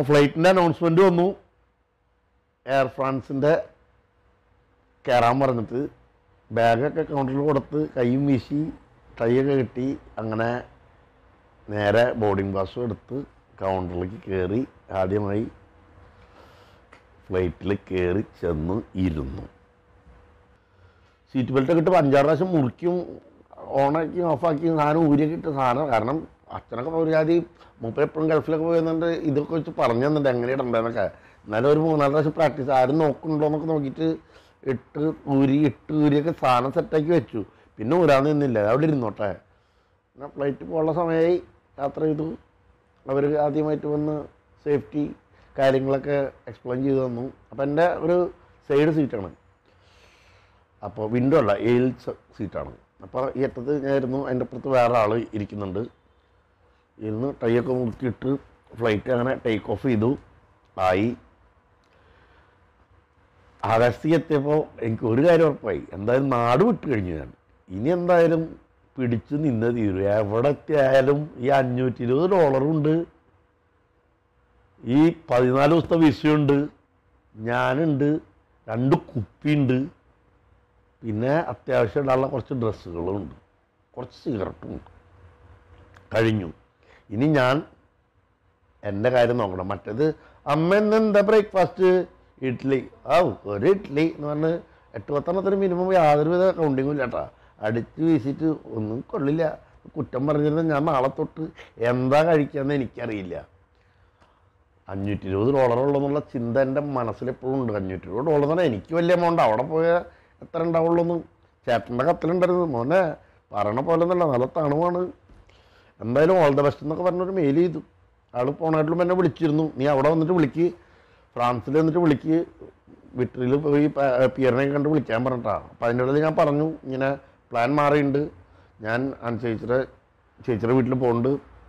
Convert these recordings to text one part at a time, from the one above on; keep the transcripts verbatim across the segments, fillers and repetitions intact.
ഫ്ലൈറ്റിൻ്റെ announcement വന്നു. Air ഫ്രാൻസിൻ്റെ കയറാൻ പറഞ്ഞിട്ട് ബാഗൊക്കെ കൗണ്ടറിൽ കൊടുത്ത് കൈയും വീശി ടൈയൊക്കെ കിട്ടി. അങ്ങനെ നേരെ ബോർഡിംഗ് പാസും എടുത്ത് കൗണ്ടറിലേക്ക് കയറി. ആദ്യമായി ഫ്ലൈറ്റിൽ കയറി ചെന്ന് ഇരുന്നു. സീറ്റ് ബെൽറ്റൊക്കെ ഇട്ട് അഞ്ചാറ് പ്രാവശ്യം മുറിക്കും, ഓണാക്കിയും ഓഫാക്കിയും സാധനം ഊരിയൊക്കെ ഇട്ട് സാധനം. കാരണം അച്ഛനൊക്കെ ഒരു ജാതി മൂപ്പർ എപ്പോഴും ഗൾഫിലൊക്കെ പോയെന്നുണ്ട് ഇതൊക്കെ വെച്ച് പറഞ്ഞു തന്നിട്ട് എങ്ങനെ ഇടണ്ടെന്നൊക്കെ. എന്നാലും ഒരു മൂന്നാല് പ്രാവശ്യം പ്രാക്ടീസ് ആരും നോക്കുന്നുണ്ടോ എന്നൊക്കെ നോക്കിയിട്ട് ഇട്ട് ഊരി ഇട്ട് ഊരിയൊക്കെ സാധനം സെറ്റാക്കി വെച്ചു. പിന്നെ ഊരാൻ നിന്നില്ല, അവിടെ ഇരുന്നോട്ടെ. പിന്നെ ഫ്ലൈറ്റ് പോകാനുള്ള സമയമായി. യാത്ര ചെയ്തു. അവർ ആദ്യമായിട്ട് വന്ന് സേഫ്റ്റി കാര്യങ്ങളൊക്കെ എക്സ്പ്ലെയിൻ ചെയ്ത് തന്നു. അപ്പോൾ എൻ്റെ ഒരു സൈഡ് സീറ്റാണ്, അപ്പോൾ വിൻഡോ അല്ല, എയിൽ സീറ്റാണ്. അപ്പോൾ ഈ അറ്റത്ത് ഞാനിരുന്നു, അതിൻ്റെ അപ്പുറത്ത് വേറെ ആൾ ഇരിക്കുന്നുണ്ട്. ഇരുന്ന് ടൈയൊക്കെ മുറുക്കിയിട്ട് ഫ്ലൈറ്റ് അങ്ങനെ ടേക്ക് ഓഫ് ചെയ്തു. ആയി ആകാശത്തേക്ക് എത്തിയപ്പോൾ എനിക്ക് ഒരു കാര്യം ഉറപ്പായി, എന്തായാലും നാട് വിട്ട് കഴിഞ്ഞു ഞാൻ. ഇനി എന്തായാലും പിടിച്ച് നിന്ന് തീരും. എവിടെ എത്തിയായാലും ഈ അഞ്ഞൂറ്റി ഇരുപത് ഡോളറുണ്ട്, ഈ പതിനാല് ദിവസത്തെ വിസയുണ്ട്, ഞാനുണ്ട്, രണ്ട് കുപ്പിയുണ്ട്, പിന്നെ അത്യാവശ്യം ഇടാനുള്ള കുറച്ച് ഡ്രസ്സുകളുണ്ട്, കുറച്ച് സിഗരറ്റുമുണ്ട്. കഴിഞ്ഞു. ഇനി ഞാൻ എൻ്റെ കാര്യം നോക്കണം. മറ്റേത് അമ്മ ഇന്ന് എന്താ ബ്രേക്ക്ഫാസ്റ്റ്? ഇഡ്ഡലി. ആ ഒരു ഇഡ്ഡലി എന്ന് പറഞ്ഞ് എട്ട് പത്തെണ്ണത്തിന് മിനിമം യാതൊരുവിധ കൗണ്ടിങ്ങും ഇല്ല കേട്ടോ. അടിച്ച് വീശിയിട്ട് ഒന്നും കൊള്ളില്ല. കുറ്റം പറഞ്ഞിരുന്നത് ഞാൻ നാളെ തൊട്ട് എന്താ കഴിക്കാമെന്ന് എനിക്കറിയില്ല. അഞ്ഞൂറ്റി ഇരുപത് ഡോളറുള്ളതെന്നുള്ള ചിന്ത എൻ്റെ മനസ്സിലെപ്പോഴും ഉണ്ട്. അഞ്ഞൂറ്റി ഇരുപത് ഡോളർ എന്ന് പറഞ്ഞാൽ എനിക്ക് വലിയ എമൗണ്ട്, അവിടെ പോയാൽ എത്ര ഉണ്ടാവുള്ളൂ. ചേട്ടൻ്റെ കത്തിലുണ്ടായിരുന്നു, മോനെ പറയണ പോലെ ഒന്നല്ല, നല്ല തണുവാണ്. എന്തായാലും ഓൾ ദ ബെസ്റ്റ് എന്നൊക്കെ പറഞ്ഞൊരു മെയിൽ ചെയ്തു. ആൾ പോണായിട്ടും എന്നെ വിളിച്ചിരുന്നു, നീ അവിടെ വന്നിട്ട് വിളിക്ക്, ഫ്രാൻസിൽ വന്നിട്ട് വിളിക്ക്, വിട്രിയിൽ പോയി പിയറിനെ കണ്ട് വിളിക്കാൻ പറഞ്ഞിട്ടാണ്. അപ്പോൾ അതിൻ്റെ ഇടയിൽ ഞാൻ പറഞ്ഞു ഇങ്ങനെ പ്ലാൻ മാറിയിട്ടുണ്ട്, ഞാൻ അൻ ചേച്ചിയുടെ ചേച്ചിയുടെ വീട്ടിൽ പോകുന്നുണ്ട്,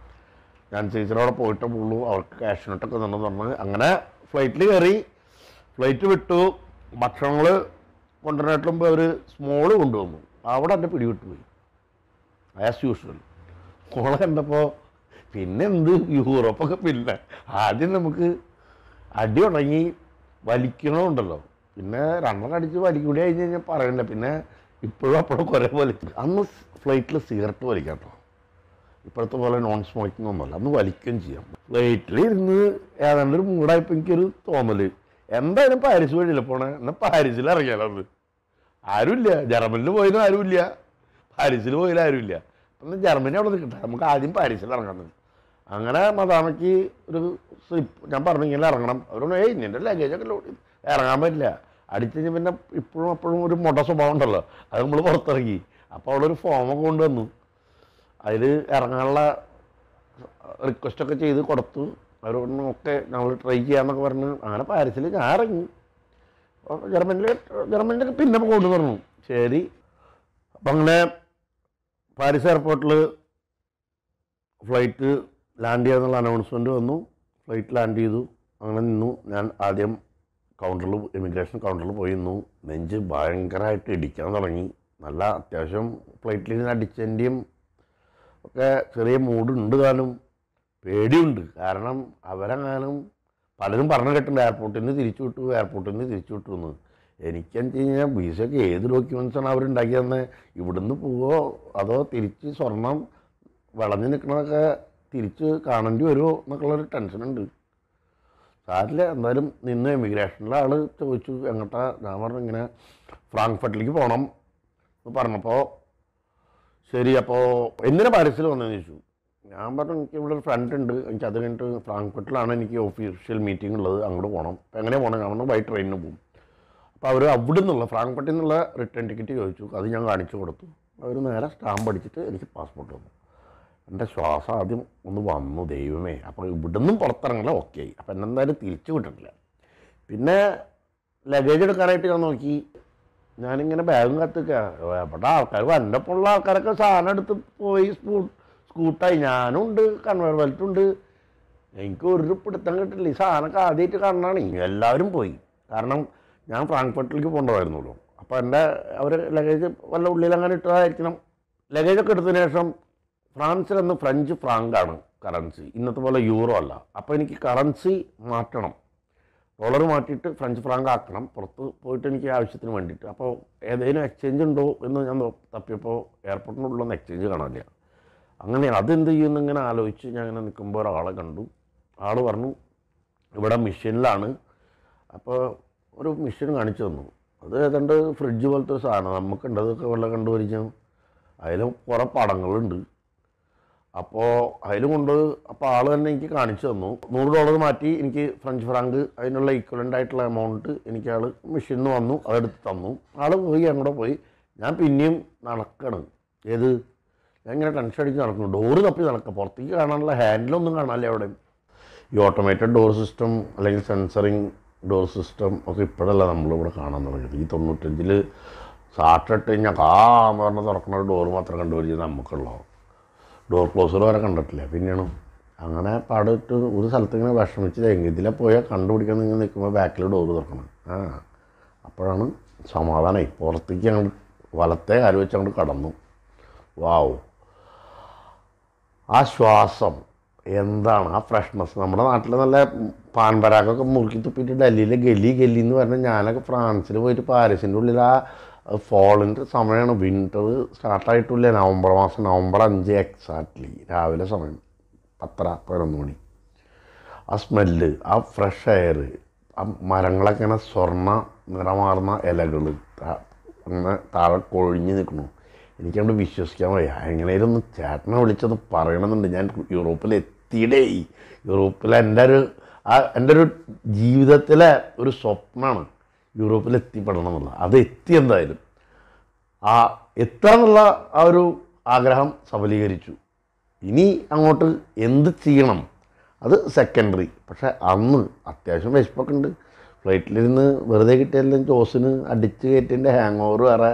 ഞാൻ ചേച്ചിയുടെ അവിടെ പോയിട്ടേ പോകുള്ളൂ, അവർക്ക് ക്യാഷ് നോട്ടൊക്കെ തന്നെന്ന് പറഞ്ഞ് അങ്ങനെ ഫ്ലൈറ്റിൽ കയറി. ഫ്ലൈറ്റ് വിട്ടു. ഭക്ഷണങ്ങൾ കൊണ്ടുവരാനായിട്ട് മുമ്പ് അവർ സ്മോള് കൊണ്ടുവന്നു. അവിടെ എൻ്റെ പിടിവിട്ട് പോയി ആസ് യൂഷ്വൽ. സ്മോള് കണ്ടപ്പോൾ പിന്നെ എന്ത് യൂറോപ്പൊക്കെ. പിന്നെ ആദ്യം നമുക്ക് അടി ഉണങ്ങി വലിക്കണമുണ്ടല്ലോ, പിന്നെ രണ്ടെണ്ണം അടിച്ച് വലിക്കൂടി കഴിഞ്ഞ് കഴിഞ്ഞാൽ പറയണ്ട. പിന്നെ ഇപ്പോഴും അപ്പോഴും കുറേ വലിക്കും. അന്ന് ഫ്ലൈറ്റിൽ സിഗരറ്റ് വലിക്കാം കേട്ടോ, ഇപ്പോഴത്തെ പോലെ നോൺ സ്മോക്കിംഗ് ഒന്നുമല്ല, അന്ന് വലിക്കുകയും ചെയ്യാം. ഫ്ലൈറ്റിൽ ഇരുന്ന് ഏതാണ്ട് ഒരു മൂടായപ്പോൾ എനിക്കൊരു തോന്നൽ, എന്തായാലും പാരീസ് വഴിയില്ല പോണേ, എന്നാൽ പാരീസിൽ ഇറങ്ങിയാലോ. അത് ആരുമില്ല, ജർമ്മനിൽ പോയതിനും ആരുമില്ല, പാരീസിൽ പോയാലും ആരുമില്ല. അപ്പം ജർമ്മനി അവിടെ നിൽക്കട്ടെ, നമുക്ക് ആദ്യം പാരീസിൽ ഇറങ്ങാൻ. അങ്ങനെ മദാമയ്ക്ക് ഒരു സ്ലിപ്പ് ഞാൻ പറഞ്ഞു ഇങ്ങനെ ഇറങ്ങണം. അവരോട് ഏയ് നിൻ്റെ ലഗേജൊക്കെ ലോഡ് ഇറങ്ങാൻ പറ്റില്ല. അടിച്ചു കഴിഞ്ഞ് പിന്നെ ഇപ്പോഴും അപ്പോഴും ഒരു മുട സ്വഭാവം ഉണ്ടല്ലോ, അത് നമ്മൾ പുറത്തിറങ്ങി. അപ്പോൾ അവളൊരു ഫോമൊക്കെ കൊണ്ടുവന്നു, അതിൽ ഇറങ്ങാനുള്ള റിക്വസ്റ്റൊക്കെ ചെയ്ത് കൊടുത്തു. അവരോട് ഒക്കെ നമ്മൾ ട്രൈ ചെയ്യാമെന്നൊക്കെ പറഞ്ഞ് അങ്ങനെ പാരീസിൽ ഞാൻ ഇറങ്ങി. ജർമ്മനിൽ ജർമ്മനിലൊക്കെ പിന്നെ കൊണ്ടു പറഞ്ഞു. ശരി, അപ്പം അങ്ങനെ പാരീസ് എയർപോർട്ടിൽ ഫ്ലൈറ്റ് ലാൻഡ് ചെയ്യാന്നുള്ള അനൗൺസ്മെൻറ്റ് വന്നു. ഫ്ലൈറ്റ് ലാൻഡ് ചെയ്തു. അങ്ങനെ നിന്നു. ഞാൻ ആദ്യം കൗണ്ടറിൽ ഇമിഗ്രേഷൻ കൗണ്ടറിൽ പോയി നിന്നു. നെഞ്ച് ഭയങ്കരമായിട്ട് ഇടിക്കാൻ തുടങ്ങി. നല്ല അത്യാവശ്യം ഫ്ലൈറ്റിൽ നിന്ന് അടിച്ചതിൻ്റെയും ഒക്കെ ചെറിയ മൂടുണ്ട്, താനും പേടിയുണ്ട്. കാരണം അവരെങ്ങാനും പലരും പറഞ്ഞു കേട്ടിട്ടുണ്ട് എയർപോർട്ടിൽ നിന്ന് തിരിച്ചു വിട്ടു, എയർപോർട്ടിൽ നിന്ന് തിരിച്ചു വിട്ടു എന്ന്. എനിക്കെന്ന് വെച്ച് കഴിഞ്ഞാൽ വിസയൊക്കെ ഏത് ഡോക്യുമെൻസാണ് അവരുണ്ടാക്കി തന്നെ, ഇവിടുന്ന് പോവോ അതോ തിരിച്ച് സ്വർണം വിളഞ്ഞു നിൽക്കണതൊക്കെ തിരിച്ച് കാണേണ്ടി വരുമോ എന്നൊക്കെയുള്ളൊരു ടെൻഷനുണ്ട്. സാരില്ല, എന്തായാലും നിന്ന് ഇമിഗ്രേഷനിലെ ആൾ ചോദിച്ചു എങ്ങോട്ടാ. ഞാൻ പറഞ്ഞു ഇങ്ങനെ ഫ്രാങ്ക്ഫർട്ടിലേക്ക് പോകണം എന്ന് പറഞ്ഞപ്പോൾ ശരി, അപ്പോൾ എന്തിനാ പാരീസിൽ വന്നതെന്ന് ചോദിച്ചു. ഞാൻ പറഞ്ഞു എനിക്ക് ഇവിടെ ഒരു ഫ്രണ്ട് ഉണ്ട്, എനിക്ക് അത് കഴിഞ്ഞിട്ട് ഫ്രാങ്ക്ഫർട്ടിലാണ് എനിക്ക് ഒഫീഷ്യൽ മീറ്റിംഗ് ഉള്ളത്, അങ്ങോട്ട് പോകണം. അപ്പോൾ എങ്ങനെ പോകണം? ഞാൻ പറഞ്ഞു ബൈ ട്രെയിനിന് പോകും. അപ്പോൾ അവർ അവിടെ നിന്നുള്ള ഫ്രാങ്ക്ഫർട്ടിൽ നിന്നുള്ള റിട്ടേൺ ടിക്കറ്റ് ചോദിച്ചു. അത് ഞാൻ കാണിച്ചു കൊടുത്തു. അവർ നേരെ സ്റ്റാമ്പ് അടിച്ചിട്ട് എനിക്ക് പാസ്പോർട്ട് വന്നു. എൻ്റെ ശ്വാസം ആദ്യം ഒന്ന് വന്നു, ദൈവമേ. അപ്പോൾ ഇവിടുന്നും പുറത്തിറങ്ങില്ല, ഓക്കെ ആയി. അപ്പോൾ എന്നെന്തായാലും തിരിച്ചു വിട്ടിട്ടില്ല. പിന്നെ ലഗേജ് എടുക്കാനായിട്ട് ഞാൻ നോക്കി. ഞാനിങ്ങനെ ബാഗും കത്തിക്കുക, എവിടെ ആൾക്കാർ വന്നപ്പോഴുള്ള ആൾക്കാരൊക്കെ സാധനം എടുത്ത് പോയി സ്പൂ സ്കൂട്ടായി. ഞാനുണ്ട്, കൺവെയർ ബെൽറ്റുണ്ട്. എനിക്ക് ഒരു പിടുത്തം കിട്ടില്ല. ഈ സാധനമൊക്കെ ആദ്യമായിട്ട് കാണണമാണ്. എല്ലാവരും പോയി. കാരണം ഞാൻ ഫ്രാങ്ക്ഫർട്ടിലേക്ക് പോകേണ്ടതായിരുന്നല്ലോ. അപ്പോൾ എൻ്റെ അവർ ലഗേജ് വല്ല ഉള്ളിൽ അങ്ങനെ ഇട്ടതായിരിക്കണം. ലഗേജൊക്കെ എടുത്തതിന് ശേഷം ഫ്രാൻസിലൊന്ന് ഫ്രഞ്ച് ഫ്രാങ്കാണ് കറൻസി, ഇന്നത്തെ പോലെ യൂറോ അല്ല. അപ്പോൾ എനിക്ക് കറൻസി മാറ്റണം, ഡോളർ മാറ്റിയിട്ട് ഫ്രഞ്ച് ഫ്രാങ്ക് ആക്കണം, പുറത്ത് പോയിട്ട് എനിക്ക് ആവശ്യത്തിന് വേണ്ടിയിട്ട്. അപ്പോൾ ഏതെങ്കിലും എക്സ്ചേഞ്ച് ഉണ്ടോ എന്ന് ഞാൻ തപ്പിയപ്പോൾ എയർപോർട്ടിനുള്ളൊന്നും എക്സ്ചേഞ്ച് കാണാനില്ല. അങ്ങനെ അതെന്ത് ചെയ്യുമെന്ന് ഇങ്ങനെ ആലോചിച്ച് ഞാൻ ഇങ്ങനെ നിൽക്കുമ്പോൾ ഒരാളെ കണ്ടു. ആൾ പറഞ്ഞു ഇവിടെ മെഷീനിലാണ്. അപ്പോൾ ഒരു മെഷീൻ കാണിച്ചു തന്നു. അത് ഏതാണ്ട് ഫ്രിഡ്ജ് പോലത്തെ ഒരു സാധനം, നമുക്കുണ്ടതൊക്കെ വല്ല കണ്ടുപിടിക്കാം. അതിലും കുറേ പടങ്ങളുണ്ട്. അപ്പോൾ അതിലും കൊണ്ട് അപ്പോൾ ആൾ തന്നെ എനിക്ക് കാണിച്ചു തന്നു. നൂറ് ഡോളർ മാറ്റി എനിക്ക് ഫ്രഞ്ച് ഫ്രാങ്ക് അതിനുള്ള ഈക്വലൻ്റ് ആയിട്ടുള്ള എമൗണ്ട് എനിക്ക് ആൾ മെഷീനിൽ നിന്ന് വന്നു, അതെടുത്ത് തന്നു. ആൾ പോയി, അങ്ങോട്ട് പോയി. ഞാൻ പിന്നെയും നടക്കണം. ഏത് ഞാൻ ഇങ്ങനെ ടെൻഷൻ അടിച്ച് നടക്കുന്നു, ഡോറ് തപ്പി നടക്കുക. പുറത്തേക്ക് കാണാനുള്ള ഹാൻഡിലൊന്നും കാണാനില്ല അവിടെ. ഈ ഓട്ടോമേറ്റഡ് ഡോർ സിസ്റ്റം അല്ലെങ്കിൽ സെൻസറിങ് ഡോർ സിസ്റ്റം ഒക്കെ ഇപ്പോഴല്ല നമ്മളിവിടെ കാണാൻ തുടങ്ങിയത്. ഈ തൊണ്ണൂറ്റഞ്ചിൽ സാട്ടിട്ട് കഴിഞ്ഞാൽ കാ എന്ന് പറഞ്ഞാൽ തുറക്കുന്ന ഒരു ഡോറ് മാത്രം കണ്ടുപിടിച്ചത് നമുക്കുള്ളൂ. ഡോർ ക്ലോസർ വരെ കണ്ടിട്ടില്ല. പിന്നെയാണ് അങ്ങനെ പാടിട്ട് ഒരു സ്ഥലത്ത് ഇങ്ങനെ വിഷമിച്ച് ഇതിലെ പോയാൽ കണ്ടുപിടിക്കാൻ നിങ്ങൾ നിൽക്കുമ്പോൾ ബാക്കിൽ ഡോറ് തുറക്കണം. ആ അപ്പോഴാണ് സമാധാനമായി. പുറത്തേക്ക് അങ്ങോട്ട് വലത്തെ കാല് വെച്ച് അങ്ങോട്ട് കടന്നു. വാവ്, ആ ശ്വാസം എന്താണ്, ആ ഫ്രഷ്നെസ്. നമ്മുടെ നാട്ടിൽ നല്ല പാൻപരാഗൊക്കെ മുറുക്കി തുപ്പിയിട്ട് ഡൽഹിയിലെ ഗലി ഗലി എന്ന് പറഞ്ഞാൽ ഞാനൊക്കെ ഫ്രാൻസിൽ പോയിട്ട് പാരീസിൻ്റെ ഉള്ളിൽ ആ ഫോളിൻ്റെ സമയമാണ്. വിൻ്റർ സ്റ്റാർട്ടായിട്ടില്ല. നവംബർ മാസം, നവംബർ അഞ്ച് എക്സാക്ട്ലി രാവിലെ സമയം പത്തര പതിനൊന്ന് മണി. ആ സ്മെല്ല്, ആ ഫ്രഷ് എയർ, ആ മരങ്ങളൊക്കെ ഇങ്ങനെ സ്വർണ്ണ നിറമാർന്ന ഇലകൾ അങ്ങനെ താഴെ കൊഴിഞ്ഞ് നിൽക്കണു. എനിക്കവിടെ വിശ്വസിക്കാൻ വയ്യ. എങ്ങനെയും ഒന്ന് ചേട്ടനെ വിളിച്ചത് പറയണമെന്നുണ്ട്. ഞാൻ യൂറോപ്പിൽ എത്തിയിടേ. യൂറോപ്പിൽ എൻ്റെ ഒരു ആ എൻ്റെ ഒരു ജീവിതത്തിലെ ഒരു സ്വപ്നമാണ് യൂറോപ്പിൽ എത്തിപ്പെടണം എന്നുള്ളത്. അത് എത്തി. എന്തായാലും ആ എത്തുക എന്നുള്ള ആ ഒരു ആഗ്രഹം സഫലീകരിച്ചു. ഇനി അങ്ങോട്ട് എന്ത് ചെയ്യണം അത് സെക്കൻഡറി. പക്ഷേ അന്ന് അത്യാവശ്യം വിശപ്പൊക്കെ ഉണ്ട്. ഫ്ലൈറ്റിലിരുന്ന് വെറുതെ കിട്ടിയാലും ജോസിന് അടിച്ച് കയറ്റിൻ്റെ ഹാങ് ഓവർ വേറെ,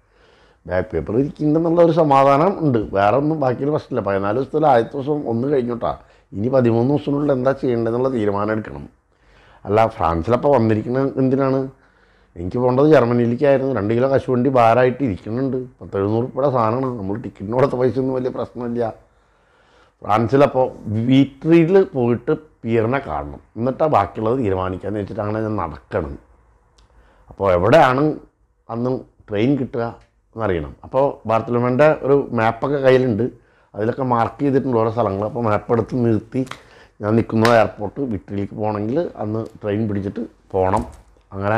ബാക്ക് പേപ്പർ ഇരിക്കുന്നുണ്ടെന്നുള്ള ഒരു സമാധാനം ഉണ്ട്. വേറെ ഒന്നും ബാക്കിയുള്ള പ്രശ്നമില്ല. പതിനാല് ദിവസത്തിൽ ആദ്യത്തെ ദിവസം ഒന്ന് കഴിഞ്ഞോട്ടാ. ഇനി പതിമൂന്ന് ദിവസത്തിനുള്ളിൽ എന്താ ചെയ്യേണ്ടതെന്നുള്ള തീരുമാനം എടുക്കണം. അല്ല ഫ്രാൻസിലപ്പോൾ വന്നിരിക്കുന്നത് എന്തിനാണ്? എനിക്ക് പോകേണ്ടത് ജർമ്മനിയിലേക്കായിരുന്നു. രണ്ട് കിലോ കശുവണ്ടി ഭാരമായിട്ട് ഇരിക്കുന്നുണ്ട്. പത്തെഴുന്നൂറ് രൂപയുടെ സാധനമാണ്. നമ്മൾ ടിക്കറ്റിന് കൊടുത്ത പൈസ ഒന്നും വലിയ പ്രശ്നമില്ല. ഫ്രാൻസിലപ്പോൾ വീട്രിയിൽ പോയിട്ട് പിയറിനെ കാണണം, എന്നിട്ടാണ് ബാക്കിയുള്ളത് തീരുമാനിക്കാമെന്ന് വെച്ചിട്ടാണ് ഞാൻ നടക്കണം. അപ്പോൾ എവിടെയാണ് അന്ന് ട്രെയിൻ കിട്ടുക എന്നറിയണം. അപ്പോൾ ബാർത്തലോമേൻ്റെ ഒരു മാപ്പൊക്കെ കയ്യിലുണ്ട്. അതിലൊക്കെ മാർക്ക് ചെയ്തിട്ടുണ്ട് ഓരോ സ്ഥലങ്ങൾ. അപ്പോൾ മാപ്പ് എടുത്ത് നിർത്തി ഞാൻ നിൽക്കുന്ന എയർപോർട്ട് വിട്രിയിലേക്ക് പോകണമെങ്കിൽ അന്ന് ട്രെയിൻ പിടിച്ചിട്ട് പോകണം. അങ്ങനെ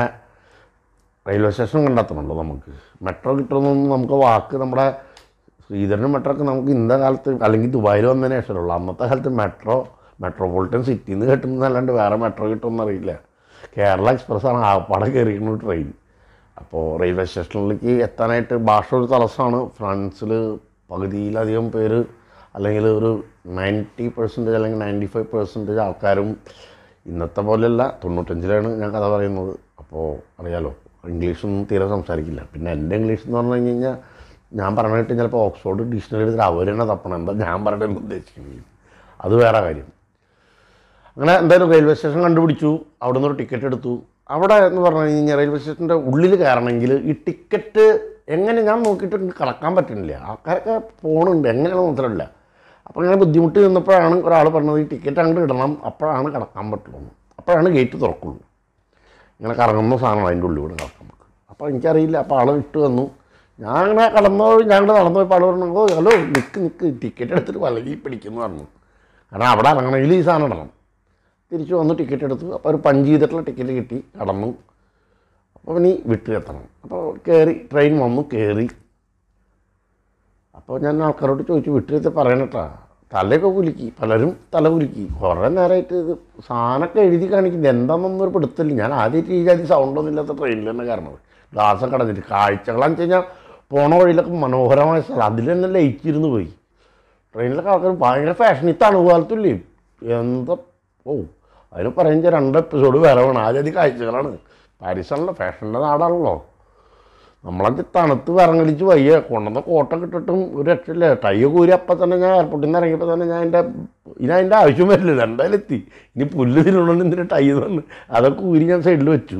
റെയിൽവേ സ്റ്റേഷൻ കണ്ടെത്തണമല്ലോ നമുക്ക്. മെട്രോ കിട്ടുമെന്നൊന്നും നമുക്ക് വാക്ക് നമ്മുടെ ശ്രീധരനും മെട്രോ ഒക്കെ നമുക്ക് ഇന്നത്തെ കാലത്ത് അല്ലെങ്കിൽ ദുബായിൽ വന്നതിന് ശേഷമുള്ളൂ. അന്നത്തെ കാലത്ത് മെട്രോ മെട്രോപൊളിറ്റൻ സിറ്റിയിൽ നിന്ന് കിട്ടുന്നതല്ലാണ്ട് വേറെ മെട്രോ കിട്ടുമെന്ന് അറിയില്ല. കേരള എക്സ്പ്രസ്സാണ് ആപ്പാടെ കയറിയിരിക്കുന്ന ട്രെയിൻ. അപ്പോൾ റെയിൽവേ സ്റ്റേഷനിലേക്ക് എത്താനായിട്ട് ഭാഷ ഒരു തടസ്സമാണ്. ഫ്രാൻസിൽ പകുതിയിലധികം പേര് അല്ലെങ്കിൽ ഒരു നയൻറ്റി പെർസെൻറ്റേജ് അല്ലെങ്കിൽ നയൻറ്റി ഫൈവ് പെർസെൻറ്റേജ് ആൾക്കാരും ഇന്നത്തെ പോലെയല്ല, തൊണ്ണൂറ്റഞ്ചിലാണ് ഞാൻ കഥ പറയുന്നത്. അപ്പോൾ അറിയാലോ, ഇംഗ്ലീഷൊന്നും തീരെ സംസാരിക്കില്ല. പിന്നെ എൻ്റെ ഇംഗ്ലീഷ് എന്ന് പറഞ്ഞു കഴിഞ്ഞ് കഴിഞ്ഞാൽ ഞാൻ പറഞ്ഞിട്ട് ചിലപ്പോൾ ഓക്സ്ഫോർഡ് ഡിക്ഷണറി എടുത്തിട്ട് അവർ തന്നെ തപ്പണം എന്താ ഞാൻ പറയണമെന്ന് ഉദ്ദേശിക്കുന്നത്. അത് വേറെ കാര്യം. അങ്ങനെ എന്തായാലും റെയിൽവേ സ്റ്റേഷൻ കണ്ടുപിടിച്ചു. അവിടെ നിന്നൊരു ടിക്കറ്റ് എടുത്തു. അവിടെ എന്ന് പറഞ്ഞു കഴിഞ്ഞാൽ റെയിൽവേ സ്റ്റേഷൻ്റെ ഉള്ളിൽ കയറണമെങ്കിൽ ഈ ടിക്കറ്റ് എങ്ങനെ ഞാൻ നോക്കിയിട്ട് എനിക്ക് കടക്കാൻ പറ്റുന്നില്ല. ആൾക്കാരൊക്കെ പോകണുണ്ട്, എങ്ങനെയാണെന്ന് മനസ്സിലാവില്ല. അപ്പോൾ അങ്ങനെ ബുദ്ധിമുട്ട് നിന്നപ്പോഴാണ് ഒരാൾ പറഞ്ഞത് ഈ ടിക്കറ്റ് അങ്ങോട്ട് ഇടണം, അപ്പോഴാണ് കടക്കാൻ പറ്റുള്ളൂ, അപ്പോഴാണ് ഗേറ്റ് തുറക്കുള്ളൂ. ഇങ്ങനെ കറങ്ങുന്ന സാധനമാണ് അതിൻ്റെ ഉള്ളിൽ കൂടെ കടക്കാൻ പറ്റും. അപ്പോൾ എനിക്കറിയില്ല. അപ്പോൾ ആൾ ഇട്ട് വന്നു. ഞാൻ അങ്ങനെ കടന്നു ഞാൻ കൂടെ നടന്നു പോയപ്പോൾ ആൾ പറഞ്ഞു, ഓ ഹലോ നിൽക്ക് നിൽക്ക് ടിക്കറ്റ് എടുത്തിട്ട് വലകി പിടിക്കുന്നു പറഞ്ഞു. കാരണം അവിടെ ഇറങ്ങണമെങ്കിൽ ഈ സാധനം ഇടണം. തിരിച്ചു വന്നു, ടിക്കറ്റ് എടുത്തു. അപ്പോൾ ഒരു പഞ്ച് ചെയ്തിട്ടുള്ള ടിക്കറ്റ് കിട്ടി, കടന്നു. അപ്പോൾ ഇനി വിട്ട് എത്തണം. അപ്പോൾ കയറി, ട്രെയിൻ വന്നു, കയറി. അപ്പോൾ ഞാൻ ആൾക്കാരോട് ചോദിച്ചു, വിട്ടിരുത്തി പറയണട്ടാ. തലയൊക്കെ കുലുക്കി, പലരും തല കുലുക്കി. കുറേ നേരമായിട്ട് ഇത് സാധനമൊക്കെ എഴുതി കാണിക്കുന്നത് എന്താണെന്നൊരു പിടുത്തില്ല. ഞാൻ ആദ്യമായിട്ട് ഈ ജാതി സൗണ്ടൊന്നും ഇല്ലാത്ത ട്രെയിനിൽ തന്നെ കയറണത്. ഗ്ലാസ്സൊക്കെ അടഞ്ഞിട്ട് കാഴ്ചകളെന്ന് വെച്ച് കഴിഞ്ഞാൽ പോണ വഴിയിലൊക്കെ മനോഹരമായ സ്ഥലം, അതിൽ തന്നെ ലയിച്ചിരുന്ന് പോയി. ട്രെയിനിലൊക്കെ ആൾക്കാർ ഭയങ്കര ഫാഷൻ. ഈ തണുപ്പ് കാലത്തില്ലേ എന്താ, ഓ അതിന് പറയുക രണ്ട് എപ്പിസോഡ് വേറെ വേണം. ആ ജാതി കാഴ്ചകളാണ്. പാരീസാണല്ലോ, ഫാഷൻ്റെ നാടാണല്ലോ. നമ്മളത് തണുത്ത് വിറങ്ങലിച്ച് വയ്യ. കൊണ്ടുവന്ന കോട്ടൊക്കെ ഇട്ടിട്ടും ഒരു രക്ഷയില്ല. ടൈ കൂരി അപ്പം തന്നെ ഞാൻ എയർപോർട്ടിൽ നിന്ന് ഇറങ്ങിയപ്പോൾ തന്നെ ഞാൻ എൻ്റെ ഇനി അതിൻ്റെ ആവശ്യം വരില്ല. എന്തായാലും എത്തി. ഇനി പുല്ല് തിന്നുകൊണ്ട് എന്തിനാ ടൈ തന്നെ അതൊക്കെ ഊരി ഞാൻ സൈഡിൽ വെച്ചു.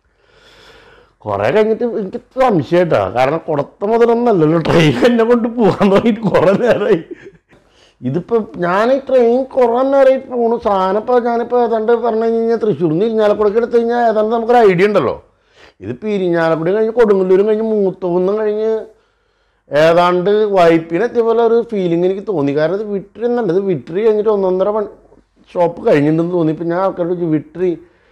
കുറേ കഴിഞ്ഞിട്ട് എനിക്ക് സംശയമായിട്ടാണ്. കാരണം കൊടുത്ത മുതലൊന്നല്ലല്ലോ ട്രെയിൻ എന്നെ കൊണ്ട് പോകാൻ തുടങ്ങിയിട്ട് കുറേ നേരമായി. ഇതിപ്പോൾ ഞാൻ ഈ ട്രെയിൻ കുറേ നേരമായിട്ട് പോണു. സാധനം ഇപ്പോൾ ഞാനിപ്പോൾ ഏതാണ്ട് പറഞ്ഞു കഴിഞ്ഞാൽ തൃശ്ശൂരിൽ നിന്ന് ഇരിഞ്ഞാലക്കുടക്ക് എടുത്തു കഴിഞ്ഞാൽ ഏതാണ്ട് നമുക്കൊരു ഐഡിയ ഉണ്ടല്ലോ. ഇതിപ്പോൾ ഇരിഞ്ഞാലക്കുടി കഴിഞ്ഞ് കൊടുങ്ങല്ലൂരും കഴിഞ്ഞ് മൂത്തൂന്നും കഴിഞ്ഞ് ഏതാണ്ട് വൈപ്പിനെത്തിയ പോലെ ഒരു ഫീലിംഗ് എനിക്ക് തോന്നി. കാരണം ഇത് വിട്രി എന്നല്ല, ഇത് വിട്രി കഴിഞ്ഞിട്ട് ഒന്നൊന്നര മണി ഷോപ്പ് കഴിഞ്ഞിട്ടുണ്ടെന്ന് തോന്നി. ഇപ്പം ഞാൻ ആൾക്കാരോട് ചോദിച്ചു വിട്രി,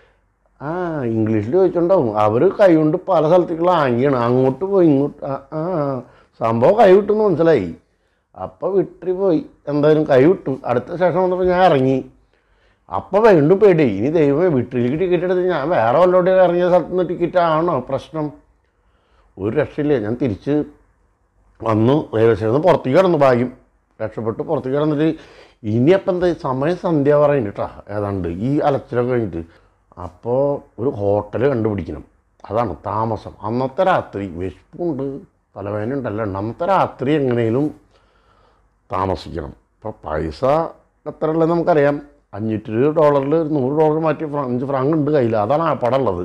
ആ ഇംഗ്ലീഷിൽ ചോദിച്ചിട്ടുണ്ടാവും. അവർ കൈകൊണ്ട് പല സ്ഥലത്തേക്കുള്ള ആംഗിയാണ്, അങ്ങോട്ട് പോയി ഇങ്ങോട്ട്. ആ ആ സംഭവം കൈ വിട്ടെന്ന് മനസ്സിലായി. അപ്പോൾ വിട്രി പോയി, എന്തായാലും കൈ വിട്ടു. അടുത്ത സ്റ്റേഷൻ വന്നപ്പോൾ ഞാൻ ഇറങ്ങി. അപ്പോൾ വീണ്ടും പേടി, ഇനി ദൈവമേ വിട്രിയിലേക്ക് ടിക്കറ്റ് എടുത്ത് ഞാൻ വേറെ വല്ലോടെ ഇറങ്ങിയ സ്ഥലത്ത് നിന്ന് ടിക്കറ്റ് ആണോ പ്രശ്നം. ഒരു രക്ഷയില്ലേ. ഞാൻ തിരിച്ച് വന്നു, റെയിൽവേ സ്റ്റേഷനിൽ നിന്ന് പുറത്തേക്ക് കിടന്നു. ഭാഗ്യം രക്ഷപ്പെട്ട് പുറത്തേക്ക് കിടന്നിട്ട് ഇനിയപ്പം എന്താ സമയം സന്ധ്യ പറയുന്നുണ്ട് കേട്ടോ ഏതാണ്ട് ഈ അലച്ചിലൊക്കെ കഴിഞ്ഞിട്ട്. അപ്പോൾ ഒരു ഹോട്ടൽ കണ്ടുപിടിക്കണം, അതാണ് താമസം. അന്നത്തെ രാത്രി വിശപ്പുണ്ട്, തലവേദന ഉണ്ടല്ലോ, അന്നത്തെ രാത്രി എങ്ങനെയും താമസിക്കണം. ഇപ്പോൾ പൈസ എത്ര ഉള്ളത് നമുക്കറിയാം. അഞ്ഞൂറ്റി ഇരുപത് ഡോളറിൽ ഒരു നൂറ് ഡോളർ മാറ്റി അഞ്ച് ഫ്രാങ്ക് ഉണ്ട് കയ്യിൽ, അതാണ് ആ പടം ഉള്ളത്.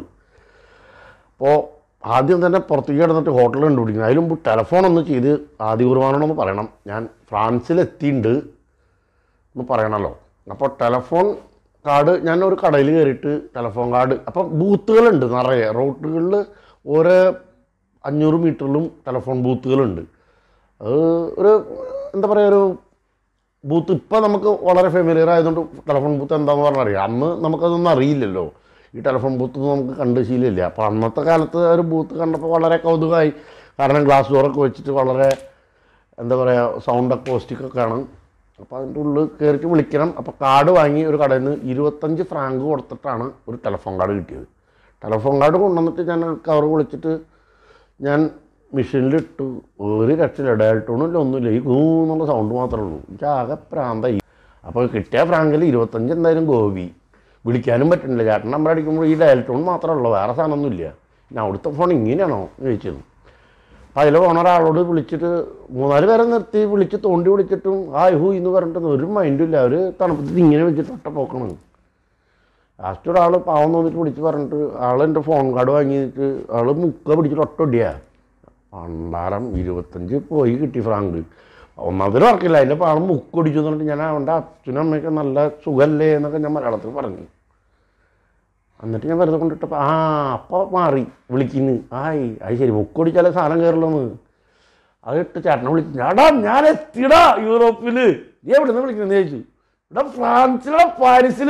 അപ്പോൾ ആദ്യം തന്നെ പുറത്തേക്ക് കിടന്നിട്ട് ഹോട്ടൽ കണ്ടുപിടിക്കണം. അതിലും ടെലഫോൺ ഒന്ന് ചെയ്ത് ആദ്യ കുർബാനോടൊന്ന് പറയണം, ഞാൻ ഫ്രാൻസിലെത്തിയിട്ടുണ്ട് എന്ന് പറയണമല്ലോ. അപ്പോൾ ടെലഫോൺ കാർഡ് ഞാൻ ഒരു കടയിൽ കയറിയിട്ട് ടെലഫോൺ കാർഡ്, അപ്പം ബൂത്തുകളുണ്ട് നിറയെ റോട്ടുകളിൽ, ഓരോ അഞ്ഞൂറ് മീറ്ററിലും ടെലഫോൺ ബൂത്തുകളുണ്ട്. അത് ഒരു എന്താ പറയുക, ഒരു ബൂത്ത് ഇപ്പോൾ നമുക്ക് വളരെ ഫെമിലിയർ ആയതുകൊണ്ട് ടെലഫോൺ ബൂത്ത് എന്താണെന്ന് പറഞ്ഞാൽ അറിയാം. അന്ന് നമുക്കതൊന്നും അറിയില്ലല്ലോ, ഈ ടെലഫോൺ ബൂത്ത് നമുക്ക് കണ്ട് ശീലമില്ല. അപ്പോൾ അന്നത്തെ കാലത്ത് ഒരു ബൂത്ത് കണ്ടപ്പോൾ വളരെ കൗതുകമായി. കാരണം ഗ്ലാസ് ഡോറൊക്കെ വെച്ചിട്ട് വളരെ എന്താ പറയുക സൗണ്ട് അക്കോസ്റ്റിക്കൊക്കെയാണ്. അപ്പോൾ അതിൻ്റെ ഉള്ളിൽ കയറിയിട്ട് വിളിക്കണം. അപ്പോൾ കാർഡ് വാങ്ങി ഒരു കടയിൽ നിന്ന് ഇരുപത്തഞ്ച് ഫ്രാങ്ക് കൊടുത്തിട്ടാണ് ഒരു ടെലഫോൺ കാർഡ് കിട്ടിയത്. ടെലഫോൺ കാർഡ് കൊണ്ടുവന്നിട്ട് ഞാൻ കവർ വിളിച്ചിട്ട് ഞാൻ മെഷീനിലിട്ടു. ഒരു രക്ഷയില്ല, ഡയൽ ടോണില്ല, ഒന്നുമില്ല, ഈ ഗൂ എന്നുള്ള സൗണ്ട് മാത്രമേ ഉള്ളൂ. എനിക്ക് ആകെ പ്രാന്തായി. അപ്പോൾ കിട്ടിയ ഫ്രാങ്കിൽ ഇരുപത്തഞ്ച് എന്തായാലും ഗോപി. വിളിക്കാനും പറ്റുന്നില്ല, ചേട്ടൻ നമ്പർ അടിക്കുമ്പോൾ ഈ ഡയൽ ടോൺ മാത്രമേ ഉള്ളൂ, വേറെ സാധനമൊന്നുമില്ല. പിന്നെ അവിടുത്തെ ഫോൺ ഇങ്ങനെയാണോ എന്ന് ചോദിച്ചത്. അപ്പോൾ അതിൽ പോണ ഒരാളോട് വിളിച്ചിട്ട് മൂന്നാല് പേരെ നിർത്തി വിളിച്ച് തോണ്ടി വിളിച്ചിട്ടും ഹായ് ഹൂ എന്ന് പറഞ്ഞിട്ടൊന്നും ഒരു മൈൻഡും ഇല്ല. അവർ തണുപ്പത്തിൽ ഇങ്ങനെ വെച്ചിട്ട് ഒട്ട പോക്കണം. ലാസ്റ്റ് ഒരാൾ പാവം തോന്നിട്ട് വിളിച്ച് പറഞ്ഞിട്ട് ആൾ എൻ്റെ ഫോൺ കാർഡ് വാങ്ങിയിട്ട് ആൾ മുക്ക പിടിച്ചിട്ട് ഒട്ട ഒടിയാ. പണ്ടാരം ഇരുപത്തഞ്ച് പോയി കിട്ടി ഫ്രാങ്ക്. ഒന്നാമതിൽ വർക്കില്ല, അതിൻ്റെ പാളം മുക്കൊടിച്ചു എന്ന് പറഞ്ഞിട്ട് ഞാൻ അവൻ്റെ അച്ഛനും അമ്മയൊക്കെ നല്ല സുഖമല്ലേ എന്നൊക്കെ ഞാൻ മലയാളത്തിൽ പറഞ്ഞു. എന്നിട്ട് ഞാൻ വെറുതെ കൊണ്ടിട്ടപ്പോൾ ആ അപ്പോൾ മാറി വിളിക്കുന്നു, ആയി അത് ശരി മുക്കൊടിച്ചാലേ സാധനം കയറുള്ളൂന്ന്. അത് ഇട്ട് ചേട്ടനെ വിളിച്ചു, ചേട്ടാ ഞാൻ എത്തിടാ യൂറോപ്പിൽ. നീ എവിടെ നിന്ന് വിളിക്കുന്നത് ചോദിച്ചു. ഇവിടെ ഫ്രാൻസിലെ പാരീസിൽ.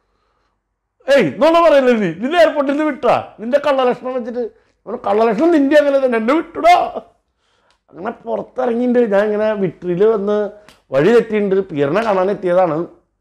ഏയ് എന്നൊന്നും പറയല്ലേ, നീ നിന്റെ എയർപോർട്ടിൽ നിന്ന് വിട്ടാ നിന്റെ കള്ളലക്ഷണം വെച്ചിട്ട്. കള്ളലക്ഷണം നിൻ്റെ അങ്ങനെ തന്നെ, എന്നെ വിട്ടുടാ. അങ്ങനെ പുറത്തിറങ്ങിയിട്ടുണ്ട്. ഞാൻ ഇങ്ങനെ വിട്രിയിൽ വന്ന് വഴി തെറ്റിയിട്ടുണ്ട്, പീറിനെ കാണാൻ എത്തിയതാണ്.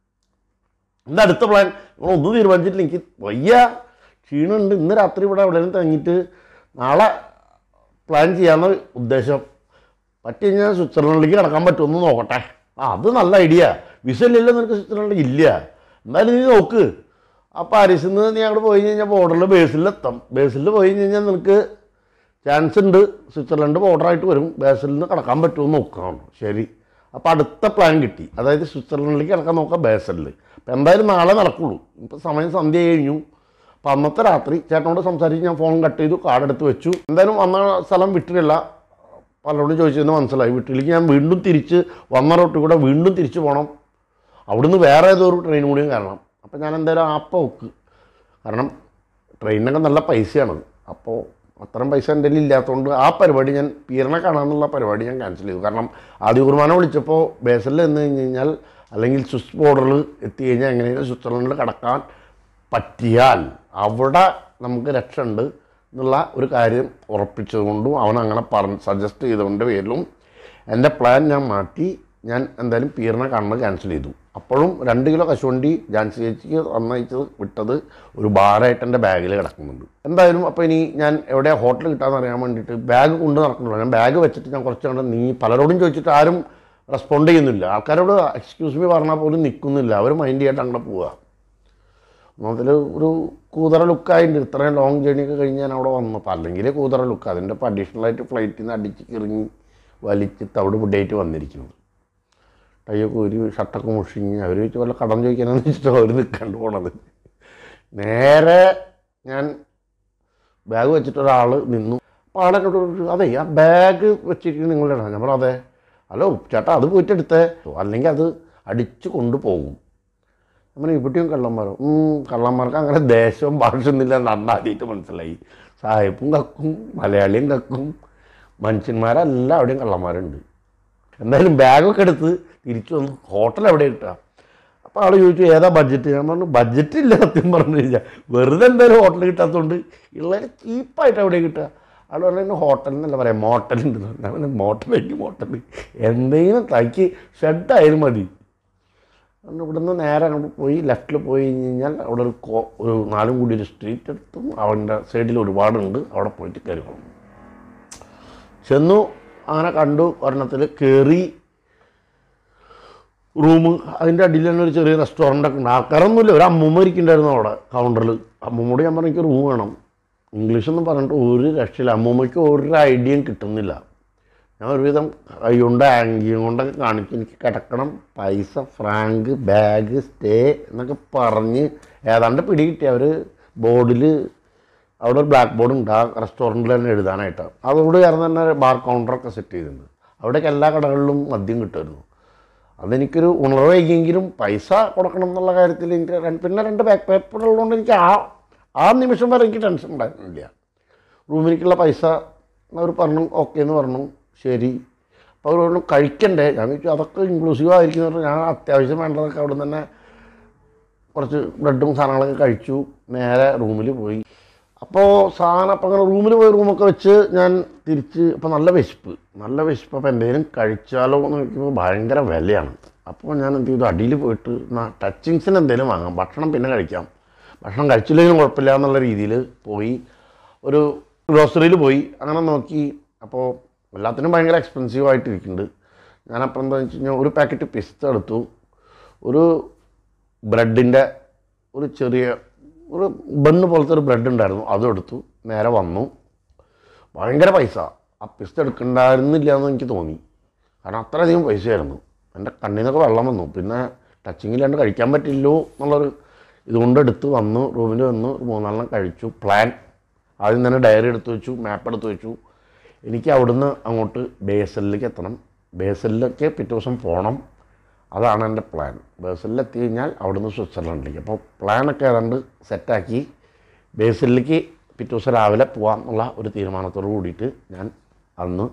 എൻ്റെ അടുത്ത പ്ലാൻ ഒന്നും തീരുമാനിച്ചിട്ടില്ല, എനിക്ക് വയ്യ, ക്ഷീണമുണ്ട്. ഇന്ന് രാത്രി ഇവിടെ എവിടെയെങ്കിലും തങ്ങിയിട്ട് നാളെ പ്ലാൻ ചെയ്യാമെന്ന ഉദ്ദേശം. പറ്റി കഴിഞ്ഞാൽ സ്വിറ്റ്സർലൻഡിലേക്ക് കിടക്കാൻ പറ്റുമെന്ന് നോക്കട്ടെ. ആ അത് നല്ല ഐഡിയ. വിസ ഇല്ലല്ലോ നിനക്ക് സ്വിറ്റ്സർലൻഡിൽ? ഇല്ല. എന്തായാലും നീ നോക്ക്. ആ പാരീസിൽ നിന്ന് നീ അങ്ങോട്ട് പോയി കഴിഞ്ഞാൽ ബോർഡറിൽ ബേസിലെത്താം. ബേസിൽ പോയി കഴിഞ്ഞാൽ നിനക്ക് ചാൻസ് ഉണ്ട്, സ്വിറ്റ്സർലൻഡ് ബോർഡറായിട്ട് വരും. ബേസിൽ നിന്ന് കിടക്കാൻ പറ്റുമെന്ന് നോക്കണം. ശരി, അപ്പോൾ അടുത്ത പ്ലാൻ കിട്ടി. അതായത് സ്വിറ്റ്സർലൻഡിലേക്ക് കിടക്കാൻ നോക്കാം ബേസലിൽ. അപ്പോൾ എന്തായാലും നാളെ നടക്കുള്ളൂ. ഇപ്പോൾ സമയം സന്ധ്യ കഴിഞ്ഞു. അപ്പോൾ അന്നത്തെ രാത്രി ചേട്ടനോട് സംസാരിച്ച് ഞാൻ ഫോൺ കട്ട് ചെയ്തു, കാർഡ് എടുത്ത് വെച്ചു. എന്തായാലും വന്ന സ്ഥലം വിട്ടില്ല, പലരോടും ചോദിച്ചതെന്ന് മനസ്സിലായി. വീട്ടിലേക്ക് ഞാൻ വീണ്ടും തിരിച്ച് വന്ന റോട്ടിൽ കൂടെ വീണ്ടും തിരിച്ച് പോകണം. അവിടുന്ന് വേറെ ഏതോ ഒരു ട്രെയിൻ കൂടിയും കയറണം. അപ്പോൾ ഞാൻ എന്തായാലും ആപ്പ വെക്ക്, കാരണം ട്രെയിനിനൊക്കെ നല്ല പൈസയാണ്. അപ്പോൾ അത്രയും പൈസ എൻ്റെ കയ്യിൽ ഇല്ലാത്തതുകൊണ്ട് ആ പരിപാടി ഞാൻ പീറിനെ കാണാമെന്നുള്ള പരിപാടി ഞാൻ ക്യാൻസൽ ചെയ്തു. കാരണം ആദ്യ കുർബാന വിളിച്ചപ്പോൾ ബേസലിൽ എന്ന് കഴിഞ്ഞ് കഴിഞ്ഞാൽ അല്ലെങ്കിൽ സ്വിസ് ബോർഡറിൽ എത്തി കഴിഞ്ഞാൽ എങ്ങനെയും സ്വിറ്റ്സർലൻഡിൽ കടക്കാൻ പറ്റിയാൽ അവിടെ നമുക്ക് രക്ഷയുണ്ട് എന്നുള്ള ഒരു കാര്യം ഉറപ്പിച്ചതുകൊണ്ടും അവനങ്ങനെ പറഞ്ഞ് സജസ്റ്റ് ചെയ്തതിൻ്റെ പേരിലും എൻ്റെ പ്ലാൻ ഞാൻ മാറ്റി. ഞാൻ എന്തായാലും പീറിനെ കാണുന്നത് ക്യാൻസൽ ചെയ്തു. അപ്പോഴും രണ്ട് കിലോ കശുവണ്ടി ജാൻസി ചേച്ചിക്ക് തന്നയച്ചത് വിട്ടത് ഒരു ഭാരമായിട്ട് എൻ്റെ ബാഗിൽ കിടക്കുന്നുണ്ട്. എന്തായാലും അപ്പോൾ ഇനി ഞാൻ എവിടെയാണ് ഹോട്ടൽ കിട്ടാമെന്ന് അറിയാൻ വേണ്ടിയിട്ട് ബാഗ് കൊണ്ട് നടക്കണല്ലോ. ഞാൻ ബാഗ് വെച്ചിട്ട് ഞാൻ കുറച്ച് കണ്ട് നീ പലരോടും ചോദിച്ചിട്ട് ആരും റെസ്പോണ്ട് ചെയ്യുന്നില്ല. ആൾക്കാരോട് എക്സ്ക്യൂസ് മീ പറഞ്ഞാൽ പോലും നിൽക്കുന്നില്ല, അവർ മൈൻഡ് ചെയ്യാണ്ട് അങ്ങനെ പോവുക. അതിൽ ഒരു കൂതറ ലുക്കായിട്ടുണ്ട്. ഇത്രയും ലോങ് ജേണിയൊക്കെ കഴിഞ്ഞ് ഞാൻ അവിടെ വന്നപ്പോൾ അല്ലെങ്കിൽ കൂതറ ലുക്ക്. അതിൻ്റെ ഇപ്പോൾ അഡീഷണലായിട്ട് ഫ്ലൈറ്റിൽ നിന്ന് അടിച്ച് കിറങ്ങി വലിച്ച് തവിട് ഫുഡായിട്ട് വന്നിരിക്കുന്നത്. കയ്യൊക്കെ ഒരു ഷർട്ടൊക്കെ മുഷിഞ്ഞ് അവർ വെച്ച് വല്ല കടം ചോദിക്കാനെന്ന് വെച്ചിട്ട് അവർ നിൽക്കാണ്ട് പോണത്. നേരെ ഞാൻ ബാഗ് വെച്ചിട്ട് ഒരാൾ നിന്നു. അപ്പോൾ ആളെ അതെ ആ ബാഗ് വെച്ചിരിക്കുന്നത് നിങ്ങളുടെ ഞാൻ പറഞ്ഞു അതെ. ഹലോ ചേട്ടാ അത് പോയിട്ട് എടുത്തേ, അല്ലെങ്കിൽ അത് അടിച്ച് കൊണ്ടുപോകും. അങ്ങനെ ഇവിടെയും കള്ളന്മാരോ കള്ളന്മാർക്ക് അങ്ങനെ ദേശവും ഭാഷയൊന്നുമില്ല നന്നായിട്ട് മനസ്സിലായി. സാഹിബും കക്കും മലയാളിയും കക്കും മനുഷ്യന്മാരെല്ലാം അവിടെയും കള്ളന്മാരുണ്ട്. എന്തായാലും ബാഗൊക്കെ എടുത്ത് തിരിച്ചു വന്നു. ഹോട്ടൽ എവിടെ കിട്ടുക? അപ്പോൾ ആൾ ചോദിച്ചു ഏതാ ബഡ്ജറ്റ്? ഞാൻ പറഞ്ഞു ബഡ്ജറ്റ് ഇല്ല സത്യം പറഞ്ഞു കഴിഞ്ഞാൽ, വെറുതെ എന്തായാലും ഹോട്ടൽ കിട്ടാത്തതുകൊണ്ട് ഉള്ളതിന് ചീപ്പായിട്ട് എവിടെ കിട്ടുക? ആൾ പറഞ്ഞു ഹോട്ടൽ എന്നല്ല പറയാം മോട്ടലുണ്ട്. ഞാൻ പറഞ്ഞു മോട്ടലേക്ക് മോട്ടൽ എന്തെങ്കിലും തയ്ക്ക് ഷെഡായാലും മതി. ഇവിടുന്ന് നേരെ അങ്ങോട്ട് പോയി ലെഫ്റ്റിൽ പോയി കഴിഞ്ഞ് കഴിഞ്ഞാൽ അവിടെ ഒരു കോ ഒരു നാലും കൂടി ഒരു സ്ട്രീറ്റ് എടുത്തും അവൻ്റെ സൈഡിൽ ഒരുപാടുണ്ട്. അവിടെ പോയിട്ട് കയറി പോകും. ചെന്നു അങ്ങനെ കണ്ടു. ഒരെണ്ണത്തിൽ കയറി റൂം, അതിൻ്റെ അടിയിൽ തന്നെ ഒരു ചെറിയ റെസ്റ്റോറൻ്റൊക്കെ ഉണ്ട്. ആൾക്കാരൊന്നുമില്ല. ഒരു അമ്മൂമ്മ ഇരിക്കുന്നുണ്ടായിരുന്നു അവിടെ കൗണ്ടറിൽ. അമ്മൂമ്മയോട് ഞാൻ പറഞ്ഞു എനിക്ക് റൂം വേണം. ഇംഗ്ലീഷൊന്നും പറഞ്ഞിട്ട് ഒരു രക്ഷയില്ല. അമ്മൂമ്മയ്ക്ക് ഒരു ഐഡിയയും കിട്ടുന്നില്ല. ഞാൻ ഒരുവിധം കൈ കൊണ്ട് ആംഗിയും കൊണ്ടൊക്കെ കാണിക്കും എനിക്ക് കിടക്കണം, പൈസ, ഫ്രാങ്ക്, ബാഗ്, സ്റ്റേ എന്നൊക്കെ പറഞ്ഞ് ഏതാണ്ട് പിടി കിട്ടി. അവർ ബോർഡിൽ അവിടെ ഒരു ബ്ലാക്ക് ബോർഡ് ഉണ്ട് ആ റെസ്റ്റോറൻറ്റിൽ തന്നെ എഴുതാനായിട്ട്. അതോട് ചേർന്ന് തന്നെ ബാർ കൗണ്ടറൊക്കെ സെറ്റ് ചെയ്തിട്ടുണ്ട്. അവിടേക്ക് എല്ലാ കടകളിലും മദ്യം കിട്ടുമായിരുന്നു. അതെനിക്കൊരു ഉണർവെങ്കിലും പൈസ കൊടുക്കണം എന്നുള്ള കാര്യത്തിൽ എനിക്ക് പിന്നെ രണ്ട് ബാക്ക് പേപ്പറുള്ളതുകൊണ്ട് എനിക്ക് ആ ആ നിമിഷം വരെ എനിക്ക് ടെൻഷൻ ഉണ്ടായിരുന്നില്ല. റൂമിലേക്കുള്ള പൈസ അവർ പറഞ്ഞു ഓക്കെ എന്ന് പറഞ്ഞു. ശരി. അപ്പോൾ അവർ പറഞ്ഞു കഴിക്കണ്ടേ? ഞാൻ ചോദിച്ചു അതൊക്കെ ഇൻക്ലൂസീവ് ആയിരിക്കും എന്ന് പറഞ്ഞു. ഞാൻ അത്യാവശ്യം വേണ്ടതൊക്കെ അവിടെ നിന്ന് തന്നെ കുറച്ച് ബ്രെഡും സാധനങ്ങളൊക്കെ കഴിച്ചു. നേരെ റൂമിൽ പോയി. അപ്പോൾ സാധനം അപ്പം അങ്ങനെ റൂമിൽ പോയി റൂമൊക്കെ വെച്ച് ഞാൻ തിരിച്ച് അപ്പോൾ നല്ല വിശപ്പ് നല്ല വിശപ്പ് അപ്പോൾ എന്തെങ്കിലും കഴിച്ചാലോ എന്ന് ചോദിക്കുമ്പോൾ ഭയങ്കര വിലയാണ്. അപ്പോൾ ഞാൻ എന്ത് ചെയ്തു, അടിയിൽ പോയിട്ട് എന്നാൽ ടച്ചിങ്സിന് എന്തെങ്കിലും വാങ്ങാം, ഭക്ഷണം പിന്നെ കഴിക്കാം, ഭക്ഷണം കഴിച്ചില്ലെങ്കിലും കുഴപ്പമില്ല എന്നുള്ള രീതിയിൽ പോയി ഒരു ഗ്രോസറിയിൽ പോയി. അങ്ങനെ നോക്കി. അപ്പോൾ എല്ലാത്തിനും ഭയങ്കര എക്സ്പെൻസീവ് ആയിട്ടിരിക്കുന്നുണ്ട്. ഞാനപ്പോൾ എന്താണെന്ന് വെച്ച് കഴിഞ്ഞാൽ ഒരു പാക്കറ്റ് പിസ്ത എടുത്തു, ഒരു ബ്രെഡിൻ്റെ ഒരു ചെറിയ ഒരു ബണ്ണ് പോലത്തെ ഒരു ബ്രെഡ് ഉണ്ടായിരുന്നു, അതും എടുത്തു. നേരെ വന്നു. ഭയങ്കര പൈസ. ആ പിസ്ത എടുക്കണ്ടായിരുന്നില്ല എന്ന് എനിക്ക് തോന്നി. കാരണം അത്രയധികം പൈസയായിരുന്നു. എൻ്റെ കണ്ണിൽ നിന്നൊക്കെ വെള്ളം വന്നു. പിന്നെ ടച്ചിങ്ങില്ലാണ്ട് കഴിക്കാൻ പറ്റില്ലോ എന്നുള്ളൊരു ഇതുകൊണ്ട് എടുത്ത് വന്നു. റൂമിൽ വന്നു മൂന്നാലെണ്ണം കഴിച്ചു. പ്ലാൻ ആദ്യം തന്നെ ഡയറി എടുത്ത് വെച്ചു, മാപ്പ് എടുത്ത് വെച്ചു. എനിക്ക് അവിടുന്ന് അങ്ങോട്ട് ബേസലിലേക്ക് എത്തണം. ബേസലിലേക്ക് പിറ്റേ ദിവസം പോകണം. അതാണ് എൻ്റെ പ്ലാൻ. ബേസലിലെത്തി കഴിഞ്ഞാൽ അവിടുന്ന് സ്വിറ്റ്സർലൻഡിലേക്ക്. അപ്പോൾ പ്ലാനൊക്കെ ഏതാണ്ട് സെറ്റാക്കി ബേസലിലേക്ക് പിറ്റേ ദിവസം രാവിലെ പോകാം എന്നുള്ള ഒരു തീരുമാനത്തോട് കൂടിയിട്ട് ഞാൻ അന്ന്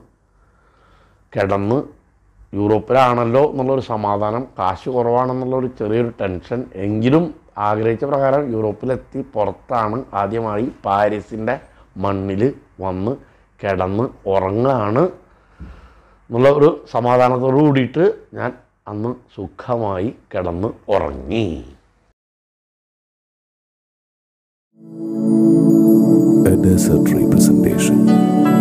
കിടന്ന് യൂറോപ്പിലാണല്ലോ എന്നുള്ളൊരു സമാധാനം, കാശ് കുറവാണെന്നുള്ളൊരു ചെറിയൊരു ടെൻഷൻ, എങ്കിലും ആഗ്രഹിച്ച പ്രകാരം യൂറോപ്പിലെത്തി പുറത്താണ് ആദ്യമായി പാരീസിൻ്റെ മണ്ണിൽ വന്ന് കിടന്ന് ഉറങ്ങാണ് എന്നുള്ള ഒരു സമാധാനത്തോടു കൂടിയിട്ട് ഞാൻ അന്ന് സുഖമായി കിടന്ന് ഉറങ്ങി. A Desert Representation.